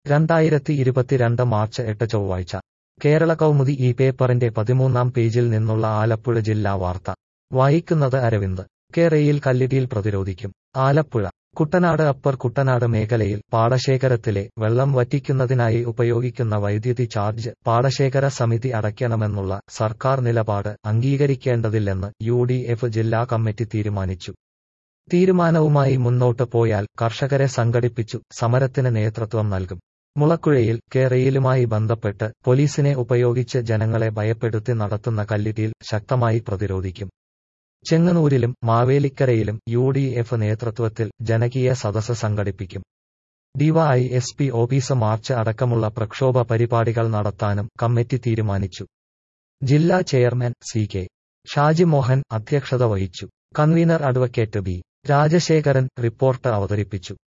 2022 March 8 ചൊവ്വാഴ്ച കേരള കൗമുദി ഈ പേപ്പറിന്റെ 13-ാം പേജിൽ നിന്നുള്ള ആലപ്പുഴ ജില്ലാ വാർത്ത വായിക്കുന്നത് അരവിന്ദ്. റെയിൽ കല്ലിടിയിൽ പ്രതിരോധിക്കും. ആലപ്പുഴ കുട്ടനാട് അപ്പർ കുട്ടനാട് മേഖലയിൽ പാടശേഖരത്തിലെ വെള്ളം വറ്റിക്കുന്നതിനായി ഉപയോഗിക്കുന്ന വൈദ്യുതി ചാർജ് പാടശേഖര സമിതി അടയ്ക്കണമെന്നുള്ള സർക്കാർ നിലപാട് അംഗീകരിക്കേണ്ടതില്ലെന്ന് UDF ജില്ലാ കമ്മിറ്റി തീരുമാനിച്ചു. തീരുമാനവുമായി മുന്നോട്ട് പോയാൽ കർഷകരെ സംഘടിപ്പിച്ചു സമരത്തിന് നേതൃത്വം നൽകും. മുളക്കുഴയിൽ റെയിലുമായി ബന്ധപ്പെട്ട് പോലീസിനെ ഉപയോഗിച്ച് ജനങ്ങളെ ഭയപ്പെടുത്തി നടത്തുന്ന കല്ലിടിയിൽ ശക്തമായി പ്രതിരോധിക്കും. ചെങ്ങന്നൂരിലും മാവേലിക്കരയിലും UDF നേതൃത്വത്തിൽ ജനകീയ സദസ്സ് സംഘടിപ്പിക്കും. DYSP ഓഫീസ് മാർച്ച് അടക്കമുള്ള പ്രക്ഷോഭ പരിപാടികൾ നടത്താനും കമ്മിറ്റി തീരുമാനിച്ചു. ജില്ലാ ചെയർമാൻ CK ഷാജി മോഹൻ അധ്യക്ഷത വഹിച്ചു. Convener advocate B Rajasekharan report അവതരിപ്പിച്ചു.